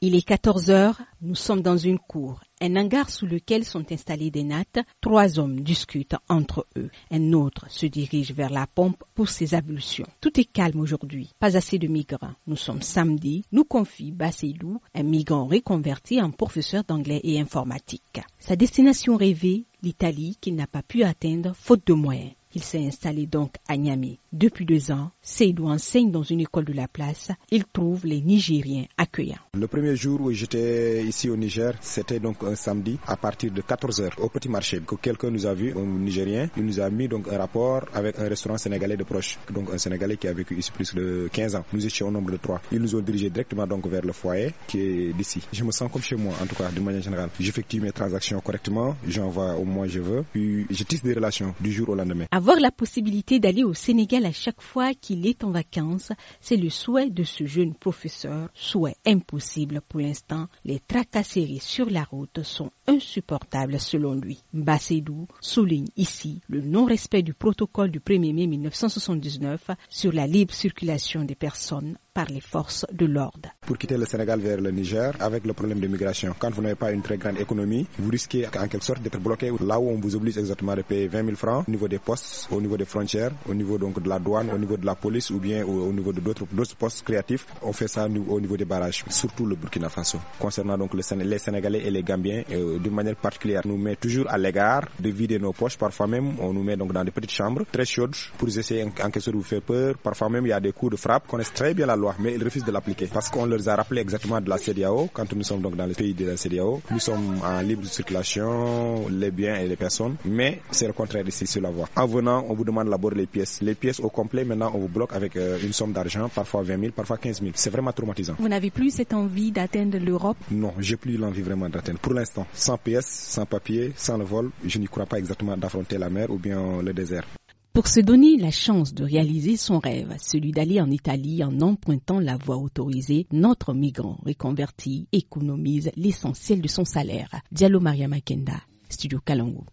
Il est 14 heures, nous sommes dans une cour, un hangar sous lequel sont installés des nattes. 3 hommes discutent entre eux. Un autre se dirige vers la pompe pour ses ablutions. Tout est calme aujourd'hui, pas assez de migrants. Nous sommes samedi, nous confie Basseydou, un migrant reconverti en professeur d'anglais et informatique. Sa destination rêvée, l'Italie, qu'il n'a pas pu atteindre faute de moyens. Il s'est installé donc à Niamey. Depuis 2 ans, Seydou enseigne dans une école de la place. Il trouve les Nigériens accueillants. Le premier jour où j'étais ici au Niger, c'était donc un samedi à partir de 14 heures au petit marché. Que quelqu'un nous a vu, un Nigérien, il nous a mis donc un rapport avec un restaurant sénégalais de proche. Donc un Sénégalais qui a vécu ici plus de 15 ans. Nous étions au nombre de 3. Ils nous ont dirigés directement donc vers le foyer qui est d'ici. Je me sens comme chez moi en tout cas d'une manière générale. J'effectue mes transactions correctement, j'envoie au moins je veux, puis je tisse des relations du jour au lendemain. Avoir la possibilité d'aller au Sénégal à chaque fois qu'il est en vacances, c'est le souhait de ce jeune professeur. Souhait impossible pour l'instant. Les tracasseries sur la route sont insupportables selon lui. Basseydou souligne ici le non-respect du protocole du 1er mai 1979 sur la libre circulation des personnes par les forces de l'ordre. Pour quitter le Sénégal vers le Niger, avec le problème de migration, quand vous n'avez pas une très grande économie, vous risquez en quelque sorte d'être bloqué là où on vous oblige exactement de payer 20 000 francs au niveau des postes, au niveau des frontières, au niveau donc de la douane, au niveau de la police ou bien au niveau de d'autres postes créatifs. On fait ça au niveau des barrages, surtout le Burkina Faso. Concernant donc les Sénégalais et les Gambiens, d'une manière particulière, on nous met toujours à l'égard de vider nos poches. Parfois même, on nous met donc dans des petites chambres très chaudes pour essayer en quelque sorte de vous faire peur. Parfois même, il y a des coups de frappe, connaissent très bien la loi, mais ils refusent de l'appliquer parce qu'on leur a rappelé exactement de la CEDEAO. Quand nous sommes donc dans les pays de la CEDEAO, nous sommes en libre circulation, les biens et les personnes, mais c'est le contraire ici sur la voie. En venant, on vous demande d'abord les pièces. Les pièces au complet, maintenant, on vous bloque avec une somme d'argent, parfois 20 000, parfois 15 000. C'est vraiment traumatisant. Vous n'avez plus cette envie d'atteindre l'Europe? Non, j'ai plus l'envie vraiment d'atteindre. Pour l'instant, sans pièces, sans papier, sans le vol, je n'y crois pas exactement d'affronter la mer ou bien le désert. Pour se donner la chance de réaliser son rêve, celui d'aller en Italie en empruntant la voie autorisée, notre migrant reconverti économise l'essentiel de son salaire. Diallo Maria Makenda, Studio Kalangu.